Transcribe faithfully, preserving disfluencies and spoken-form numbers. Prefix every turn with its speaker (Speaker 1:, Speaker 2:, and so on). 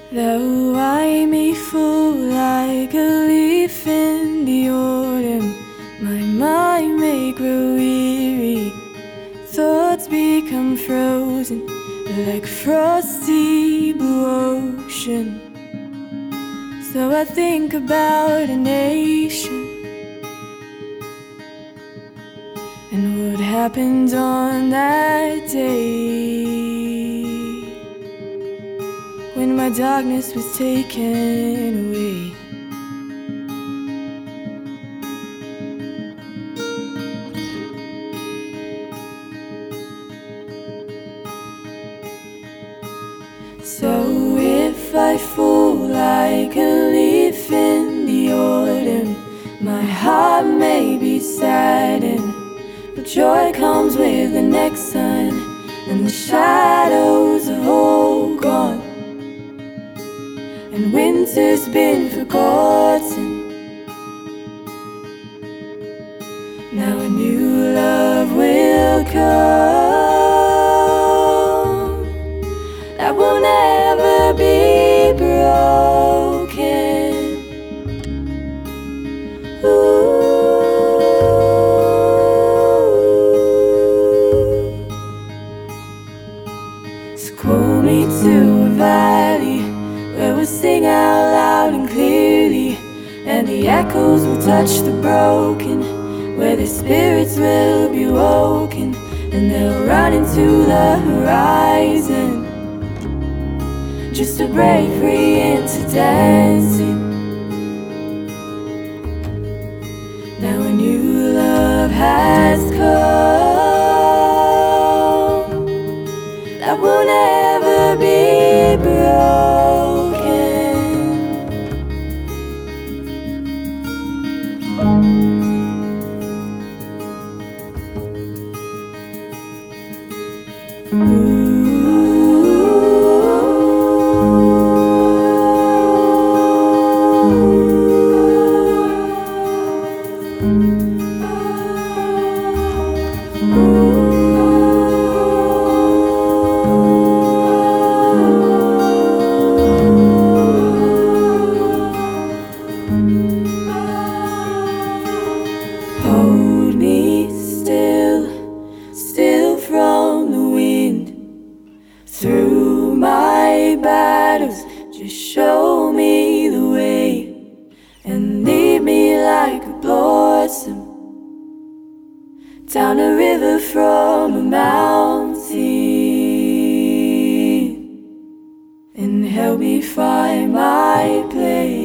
Speaker 1: Though I may fall like a leaf in the autumn, my mind may grow weary, thoughts become frozen like frosty blue ocean. So I think about a nation and what happened on that day when my darkness was taken away. So if I fall like a leaf in the autumn, my heart may be saddened, but joy comes with the next sun, and the shadows have all gone, and winter's been forgotten. Now a new love will come that will never be broken. Ooh. So call me to a valley where we'll sing out loud and clearly, and the echoes will touch the broken, where the spirits will be woken, and they'll run into the horizon just to break free into dancing. Now a new love has come that will never be broken. Ooh. Hold me still, still from the wind. Through my battles, just show me the way, and lead me like a blossom down a river from a mountain, and help me find my place.